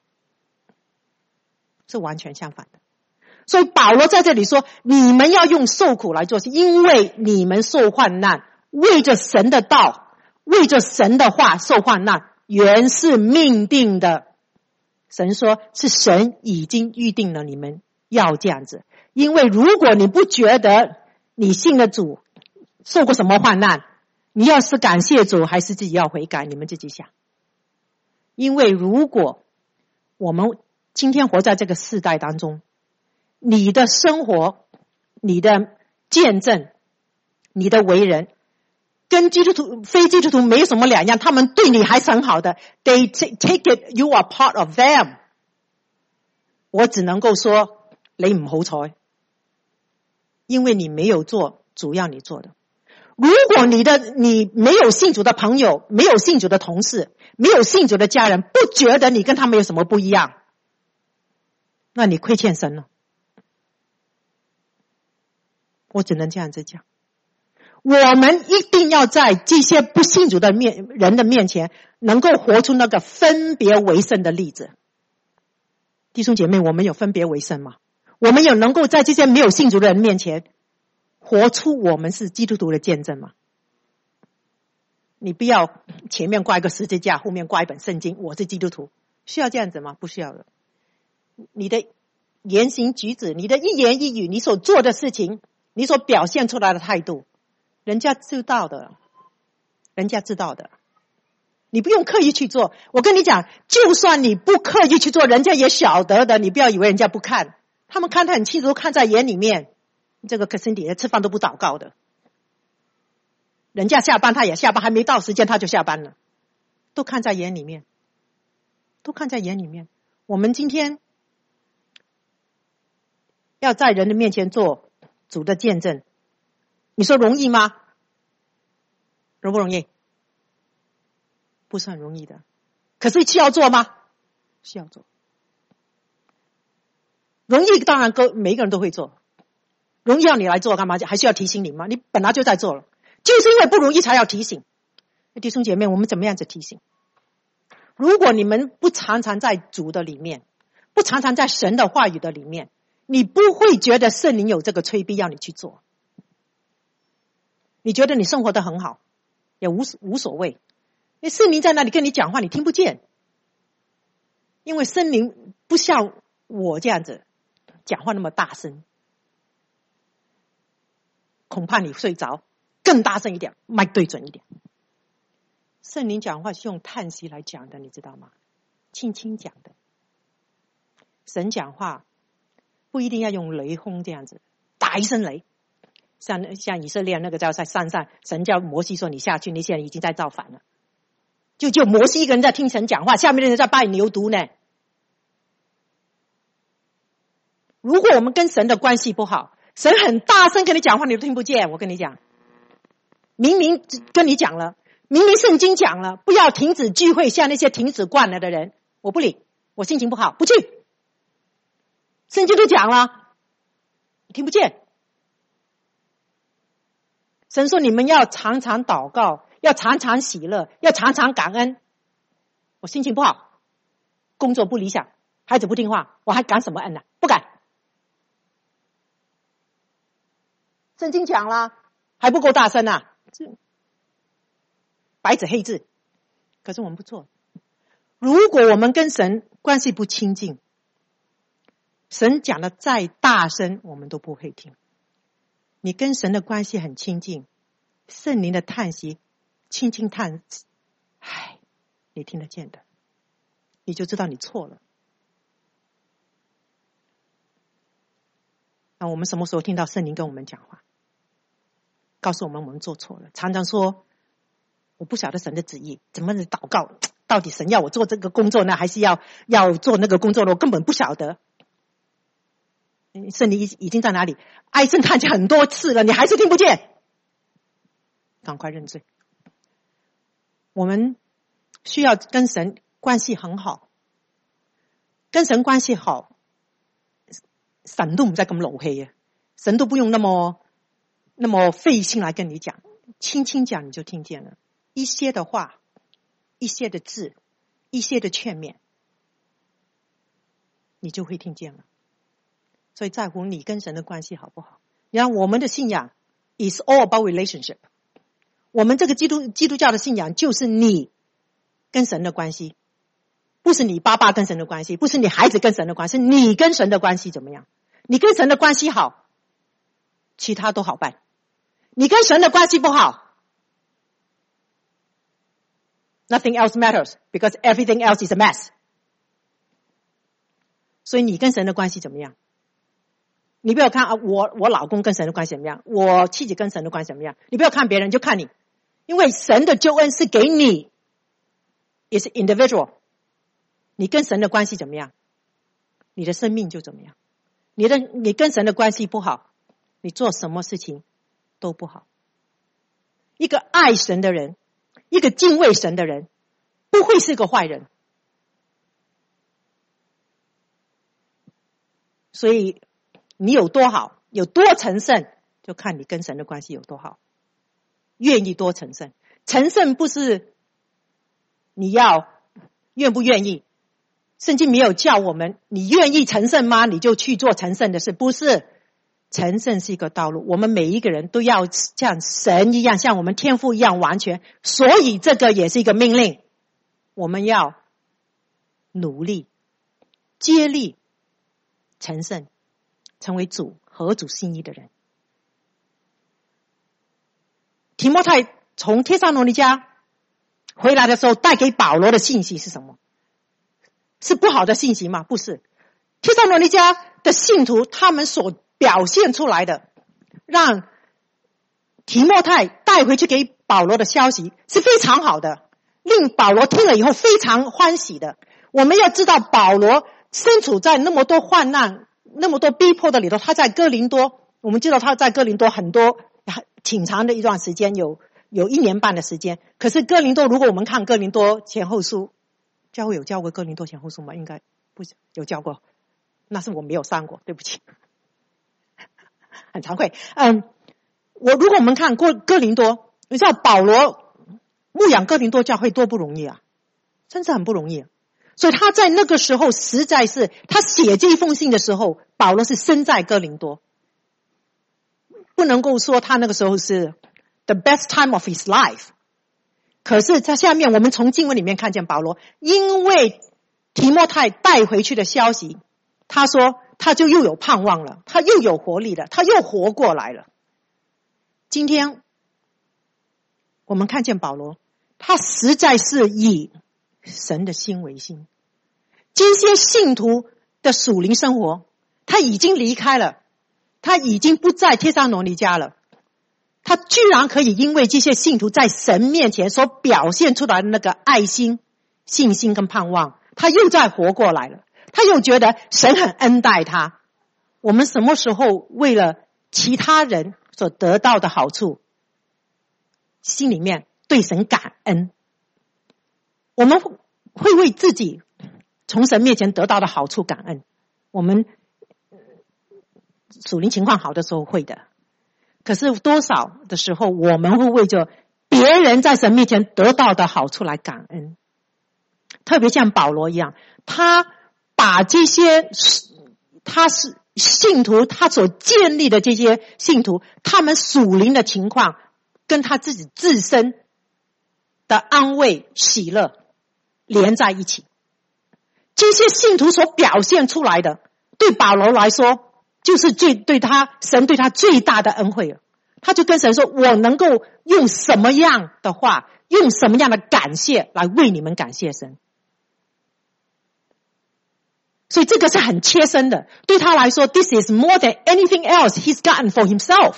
是完全相反的。所以保罗在这里说，你们要用受苦来做事，因为你们受患难，为着神的道，为着神的话受患难，原是命定的。神说是神已经预定了你们要这样子。因为如果你不觉得你信了主受过什么患难，你要是感谢主还是自己要悔改，你们自己想。因为如果我们今天活在这个世代当中，你的生活，你的见证，你的为人跟基督徒非基督徒没有什么两样，他们对你还是很好的。 They take it, you are part of them。 我只能够说你唔好彩，因为你没有做主要你做的。如果你的你没有信主的朋友，没有信主的同事，没有信主的家人，不觉得你跟他们有什么不一样，那你亏欠神了。我只能这样子讲。我们一定要在这些不信主的面人的面前，能够活出那个分别为圣的例子。弟兄姐妹，我们有分别为圣吗？我们有能够在这些没有信主的人面前活出我们是基督徒的见证吗？你不要前面挂一个十字架，后面挂一本圣经，我是基督徒，需要这样子吗？不需要的。你的言行举止，你的一言一语，你所做的事情，你所表现出来的态度，人家知道的，人家知道的。你不用刻意去做。我跟你讲，就算你不刻意去做，人家也晓得的。你不要以为人家不看，他们看得很清楚，看在眼里面。这个可辛迪吃饭都不祷告的，人家下班他也下班，还没到时间他就下班了，都看在眼里面，都看在眼里面。我们今天要在人的面前做主的见证，你说容易吗？容不容易？不是很容易的。可是需要做吗？需要做。容易当然每一个人都会做，容易要你来做干嘛？还需要提醒你吗？你本来就在做了，就是因为不容易才要提醒。弟兄姐妹，我们怎么样子提醒？如果你们不常常在主的里面，不常常在神的话语的里面，你不会觉得圣灵有这个催逼要你去做。你觉得你生活得很好，也无无所谓。因为圣灵在那里跟你讲话，你听不见。因为圣灵不像我这样子讲话那么大声，恐怕你睡着，更大声一点，麦对准一点。圣灵讲话是用叹息来讲的，你知道吗？轻轻讲的。神讲话不一定要用雷轰这样子，打一声雷。像像以色列那个叫在山上，神叫摩西说你下去，你现在已经在造反了。就就摩西一个人在听神讲话，下面的人在拜牛犊呢。如果我们跟神的关系不好，神很大声跟你讲话你都听不见。我跟你讲，明明跟你讲了，明明圣经讲了不要停止聚会，像那些停止惯了的人，我不理，我心情不好不去。圣经都讲了， 听不见。神说你们要常常祷告，要常常喜乐，要常常感恩。我心情不好，工作不理想，孩子不听话，我还感什么恩呢？不敢。圣经讲了，还不够大声啊，白纸黑字。可是我们不做。如果我们跟神关系不亲近，神讲的再大声我们都不会听。你跟神的关系很亲近，圣灵的叹息，轻轻叹，唉，你听得见的，你就知道你错了。那我们什么时候听到圣灵跟我们讲话，告诉我们我们做错了？常常说我不晓得神的旨意，怎么祷告？到底神要我做这个工作呢，还是要要做那个工作呢？我根本不晓得。圣灵已经在哪里？唉声叹气很多次了，你还是听不见，赶快认罪。我们需要跟神关系很好，跟神关系好，神都唔使咁勞氣啊，神都不用那麼那麼費心來跟你講，輕輕講你就聽見了。一些的話，一些的字，一些的勸勉，你就會聽見了。所以在乎你跟神的關係好不好？你看我們的信仰 is all about relationship， 我們這個基督基督教的信仰就是你跟神的關係，不是你爸爸跟神的關係，不是你孩子跟神的關係，是你跟神的關係怎麼樣？你跟神的關係好，其他都好辦。你跟神的關係不好， nothing else matters because everything else is a mess。 所以你跟神的關係怎麼樣？你不要看啊，我我老公跟神的關係怎麼樣，我妻子跟神的關係怎麼樣，你不要看別人，就看你。因為神的救恩是給你， is individual。 你跟神的關係怎麼樣，你的生命就怎麼樣。你的你跟神的關係不好，你做什麼事情都不好。一個愛神的人，一個敬畏神的人，不會是個壞人。所以你有多好，有多成聖，就看你跟神的關係有多好，願意多成聖。成聖不是你要願不願意，聖經沒有叫我們你願意成聖嗎？你就去做成聖的事，不是。成聖是一個道路，我們每一個人都要像神一樣，像我們天父一樣完全。所以這個也是一個命令，我們要努力接力成聖，成為主合主心意的人。提摩太從帖撒羅尼迦回來的時候，帶給保羅的信息是什麼？是不好的信息嗎？不是。帖撒羅尼迦的信徒他們所表現出來的，讓提摩太帶回去給保羅的消息是非常好的，令保羅聽了以後非常歡喜的。我們要知道保羅身處在那麼多患難那麼多逼迫的裡頭，他在哥林多，我們知道他在哥林多很多挺長的一段時間，有有一年半的時間。可是哥林多，如果我們看哥林多前後書，教會有教過哥林多前後書嗎？應該不有教過，那是我沒有上過，對不起，很慚愧。嗯，我如果我們看哥哥林多，你知道保羅牧養哥林多教會多不容易啊，真是很不容易啊。所以他在那個時候實在是，他寫這一封信的時候，保羅是身在哥林多，不能夠說他那個時候是 the best time of his life。可是在下面我們從經文裡面看見保羅，因為提摩太帶回去的消息，他說他就又有盼望了，他又有活力了，他又活過來了。今天我們看見保羅，他實在是以神的心為心。這些信徒的屬靈生活，他已經離開了，他已經不在帖撒羅尼迦了。他居然可以因為這些信徒在神面前所表現出來的那個愛心、信心跟盼望，他又再活過來了。他又覺得神很恩待他。我們什麼時候為了其他人所得到的好處，心裡面對神感恩？我們會為自己從神面前得到的好處感恩。我們属灵情况好的时候会的，可是多少的时候我们会为着别人在神面前得到的好处来感恩。特别像保罗一样，他把这些他是信徒他所建立的这些信徒他们属灵的情况跟他自己自身的安慰喜乐连在一起，这些信徒所表现出来的对保罗来说就是最对他神对他最大的恩惠了。他就跟神说，我能够用什么样的话，用什么样的感谢来为你们感谢神。所以这个是很切身的，对他来说 this is more than anything else he's gotten for himself。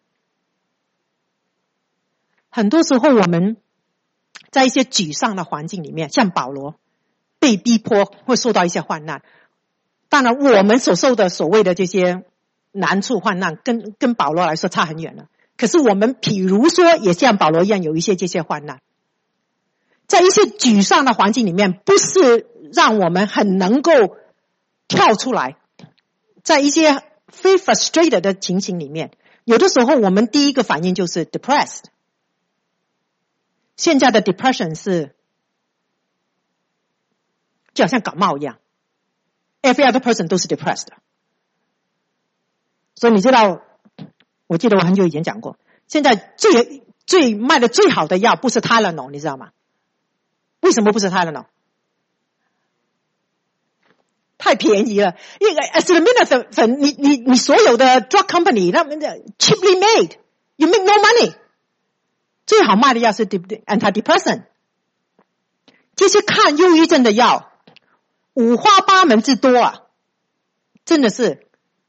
很多时候我们在一些沮丧的环境里面，像保罗被逼迫会受到一些患难，当然我们所受的所谓的这些难处患难跟跟保罗来说差很远了，可是我们比如说也像保罗一样有一些这些患难，在一些沮丧的环境里面，不是让我们很能够跳出来，在一些非 frustrated 的情形里面，有的时候我们第一个反应就是 depressed。 现在的 depression 是就好像感冒一样， every other person 都是 depressed。 所以你知道，我记得我很久以前讲过，现在最最卖的最好的药不是 Tylenol， 你知道吗？为什么不是 Tylenol？太便宜了，因为 acetaminophen 你你你所有的 drug company 他们的 cheaply made， you make no money。 最好卖的药是 antidepressant， 这些看忧郁症的药五花八门之多啊，真的是。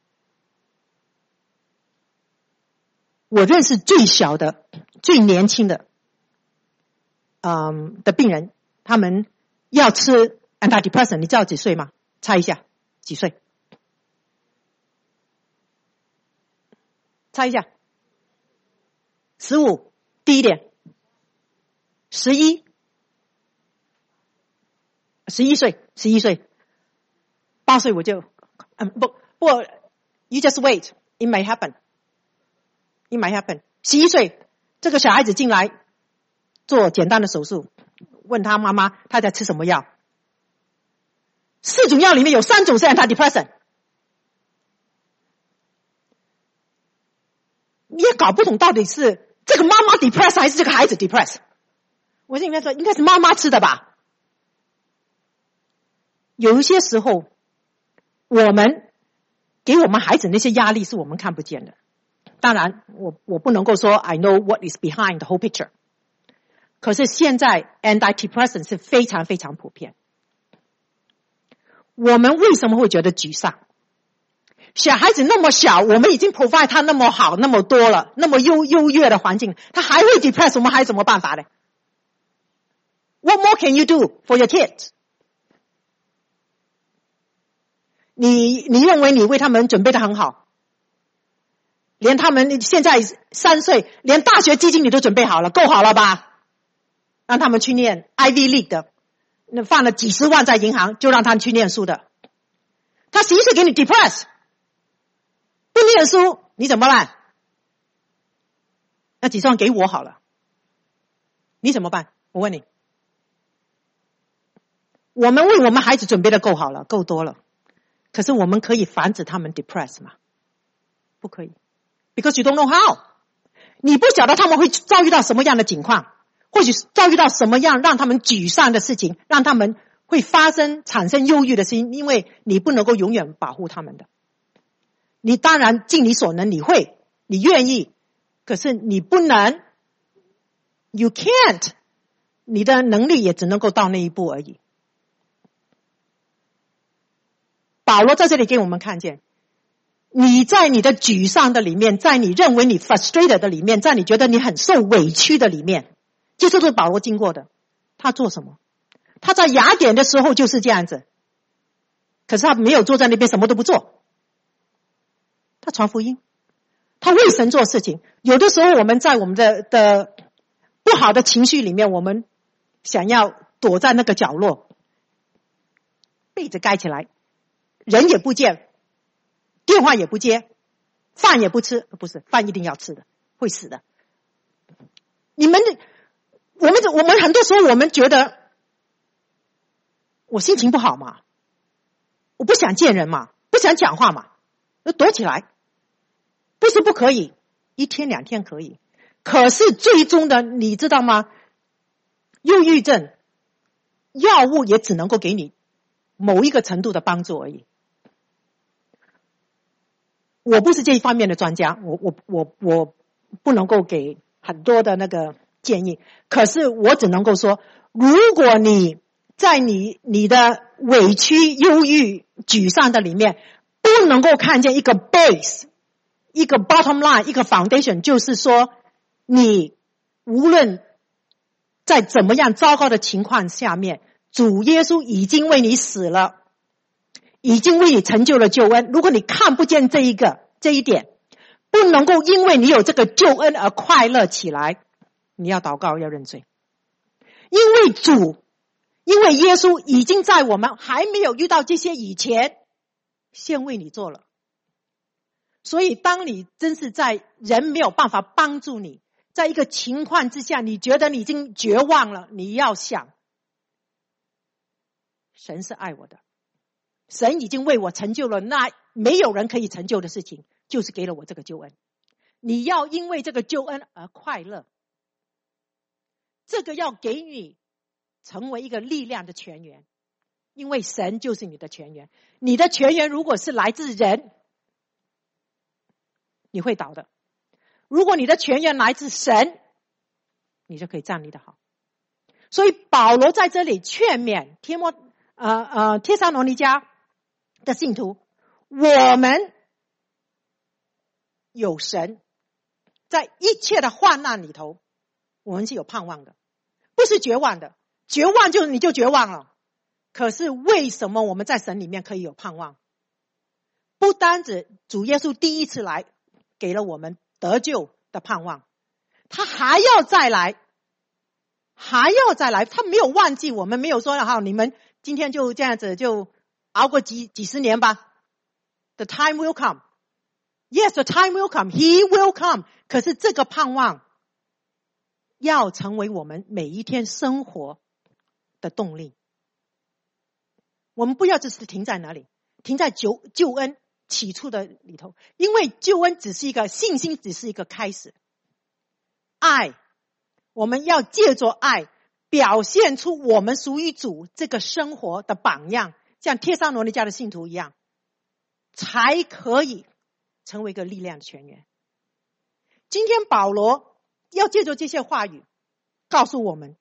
我认识最小的最年轻的嗯的病人，他们要吃 antidepressant， 你知道几岁吗？猜一下，几岁？猜一下。十五，低一点。十一，十一岁，十一岁，八岁我就，嗯，不不 ，you just wait， it may happen，it may happen。十一岁，这个小孩子进来做简单的手术，问他妈妈他在吃什么药。四种药里面有三种是 antidepressant， 你也搞不懂到底是这个妈妈 depress 还是这个孩子 depress。 我应该说应该是妈妈吃的吧。有一些时候我们给我们孩子那些压力是我们看不见的，当然我我不能够说 I know what is behind the whole picture， 可是现在 antidepressant 是非常非常普遍。我们为什么会觉得沮丧？小孩子那么小，我们已经 provide 他那么好那么多了，那么优优越的环境，他还会 depress， 我们还有什么办法呢？ What more can you do for your kids？ 你你认为你为他们准备的很好，连他们现在三岁，连大学基金你都准备好了，够好了吧？让他们去念 Ivy League 的，那放了几十万在银行，就让他们去念书的。他十一岁给你 depress， 不念书你怎么办？那几十万给我好了，你怎么办？我问你，我们为我们孩子准备的够好了，够多了，可是我们可以防止他们 depress 吗？不可以 ，because you don't know how， 你不晓得他们会遭遇到什么样的境况。或许遭遇到什么样让他们沮丧的事情，让他们会发生产生忧郁的事情，因为你不能够永远保护他们的。你当然尽你所能，你会，你愿意，可是你不能 ，you can't， 你的能力也只能够到那一步而已。保罗在这里给我们看见，你在你的沮丧的里面，在你认为你 frustrated 的里面，在你觉得你很受委屈的里面，这就是保罗经过的。他做什么？他在雅典的时候就是这样子，可是他没有坐在那边什么都不做，他传福音，他为神做事情。有的时候我们在我们的的不好的情绪里面，我们想要躲在那个角落，被子盖起来，人也不见，电话也不接， 饭也不吃，不是，饭一定要吃的，会死的。你们的，我们我们很多时候我们觉得，我心情不好嘛，我不想见人嘛，不想讲话嘛，就躲起来。不是不可以，一天两天可以，可是最终的你知道吗？忧郁症药物也只能够给你某一个程度的帮助而已。我不是这一方面的专家，我我我我不能够给很多的那个建议，可是我只能够说，如果你在你你的委屈、忧郁、沮丧的里面，不能够看见一个 base， 一个 bottom line， 一个 foundation， 就是说，你无论在怎么样糟糕的情况下面，主耶稣已经为你死了，已经为你成就了救恩。如果你看不见这一个这一点，不能够因为你有这个救恩而快乐起来，你要祷告，要认罪。因为主，因为耶稣已经在我们还没有遇到这些以前，先为你做了。所以当你真是在人没有办法帮助你，在一个情况之下，你觉得你已经绝望了，你要想，神是爱我的，神已经为我成就了那没有人可以成就的事情，就是给了我这个救恩。你要因为这个救恩而快乐，这个要给你成为一个力量的泉源，因为神就是你的泉源。你的泉源如果是来自人，你会倒的；如果你的泉源来自神，你就可以站立得好。所以保罗在这里劝勉帖摩呃呃帖撒罗尼迦的信徒，我们有神，在一切的患难里头，我们是有盼望的，不是绝望的。绝望就是你就绝望了。可是为什么我们在神里面可以有盼望？不单止主耶稣第一次来给了我们得救的盼望，他还要再来，还要再来。他没有忘记我们，没有说好你们今天就这样子就熬过几几十年吧。The time will come. Yes, the time will come. He will come. 可是这个盼望要成为我们每一天生活的动力。我们不要只是停在哪里，停在救救恩起初的里头，因为救恩只是一个信心，只是一个开始。爱，我们要借着爱表现出我们属于主这个生活的榜样，像帖撒罗尼迦的信徒一样，才可以成为一个力量的泉源。今天保罗要借着这些话语告诉我们，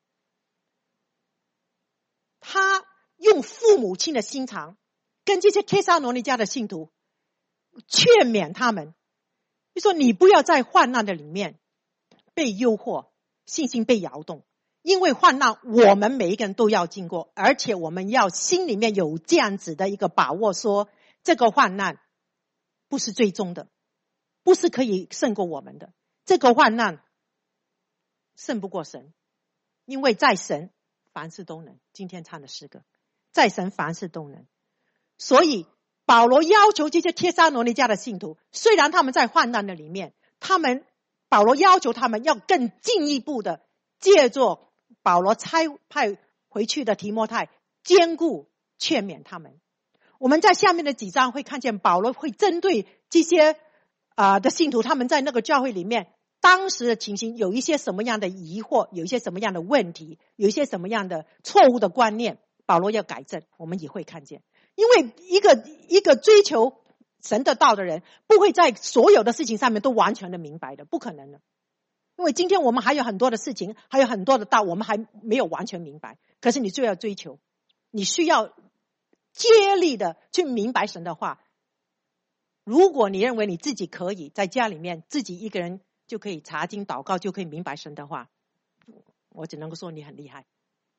他用父母亲的心肠跟这些帖撒罗尼迦的信徒劝勉他们，就说你不要在患难的里面被诱惑，信心被摇动。因为患难我们每一个人都要经过，而且我们要心里面有这样子的一个把握，说这个患难不是最终的，不是可以胜过我们的，这个患难胜不过神，因为在神凡事都能。今天唱的诗歌，在神凡事都能。所以保罗要求这些帖撒罗尼迦的信徒，虽然他们在患难的里面，他们保罗要求他们要更进一步的借着保罗差派回去的提摩太坚固劝勉他们。我们在下面的几章会看见保罗会针对这些啊、呃、的信徒，他们在那个教会里面当时的情形有一些什么样的疑惑，有一些什么样的问题，有一些什么样的错误的观念，保罗要改正，我们也会看见。因为一个一个追求神的道的人，不会在所有的事情上面都完全的明白的，不可能的。因为今天我们还有很多的事情，还有很多的道，我们还没有完全明白。可是你就要追求，你需要接力的去明白神的话。如果你认为你自己可以在家里面自己一个人就可以查经祷告，就可以明白神的话，我只能够说你很厉害。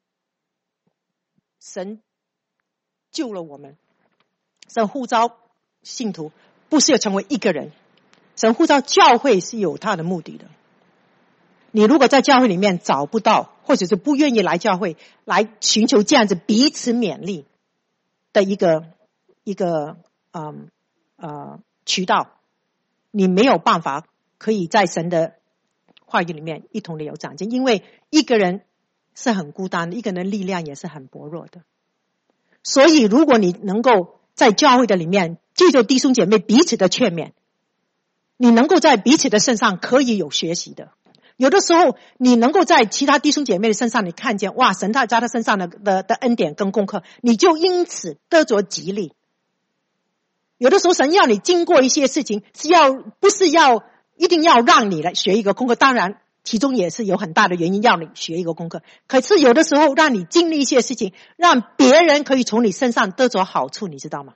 神救了我们，神呼召信徒不是要成为一个人，神呼召教会是有他的目的的。你如果在教会里面找不到，或者是不愿意来教会来寻求这样子彼此勉励的一个一个嗯呃渠道， 你没有办法可以在神的话语里面一同的有长进，因为一个人是很孤单的，一个人的力量也是很薄弱的。所以如果你能够在教会的里面借着弟兄姐妹彼此的劝勉，你能够在彼此的身上可以有学习的。有的时候你能够在其他弟兄姐妹的身上你看见哇神在他身上的的的恩典跟功课，你就因此得着激励。有的时候神要你经过一些事情，是要不是要一定要让你来学一个功课，当然其中也是有很大的原因要你学一个功课，可是有的时候让你经历一些事情，让别人可以从你身上得着好处，你知道吗？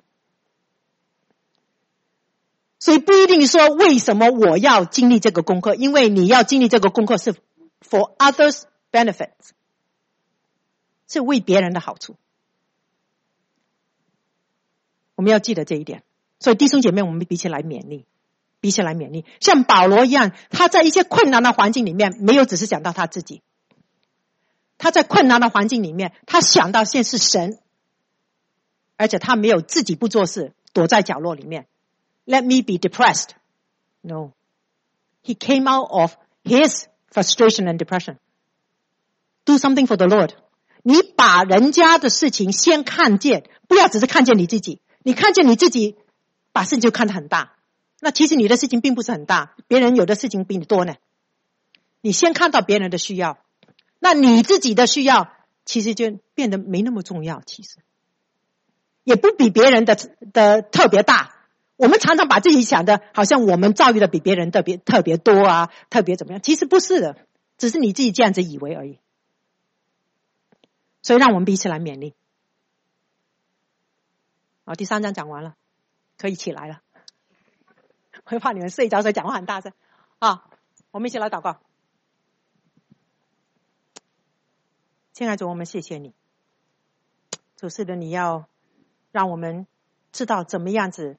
所以不一定说为什么我要经历这个功课，因为你要经历这个功课是 for others benefits， 是为别人的好处。我们要记得这一点。所以弟兄姐妹，我们彼此来勉励，彼此来勉励。像保罗一样，他在一些困难的环境里面，没有只是想到他自己，他在困难的环境里面，他想到现在是神，而且他没有自己不做事，躲在角落里面。Let me be depressed. No. He came out of his frustration and depression. Do something for the Lord. 你把人家的事情先看见，不要只是看见你自己。你看见你自己，把事情就看得很大。那其实你的事情并不是很大，别人有的事情比你多呢。你先看到别人的需要，那你自己的需要其实就变得没那么重要，其实也不比别人的的特别大。我们常常把自己想的好像我们遭遇的比别人特别特别多啊，特别怎么样，其实不是的，只是你自己这样子以为而已。所以让我们彼此来勉励。好，第三章讲完了，可以起来了。会怕你们睡着，所以讲话很大声啊！我们一起来祷告。亲爱的主，我们谢谢你，主是的，你要让我们知道怎么样子，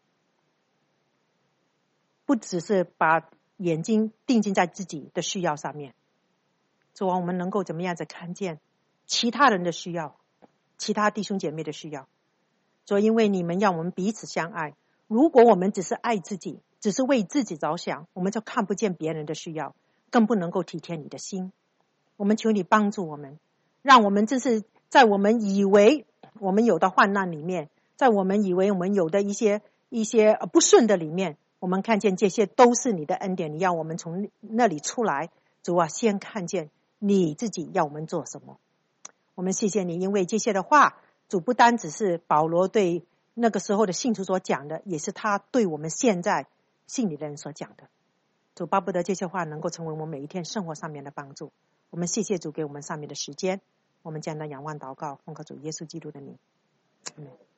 不只是把眼睛定睛在自己的需要上面，主啊，我们能够怎么样子看见其他人的需要，其他弟兄姐妹的需要。主，因为你们要我们彼此相爱，如果我们只是爱自己，只是为自己着想，我们就看不见别人的需要，更不能够体贴你的心。我们求你帮助我们，让我们这是在我们以为我们有的患难里面，在我们以为我们有的一些一些不顺的里面，我们看见这些都是你的恩典，你要我们从那里出来。主啊，先看见你自己要我们做什么。我们谢谢你，因为这些的话，主不单只是保罗对那个时候的信徒所讲的，也是他对我们现在信你的人所讲的。主巴不得这些话能够成为我们每一天生活上面的帮助。我们谢谢主给我们上面的时间，我们将来仰望祷告，奉靠主耶稣基督的名，阿们。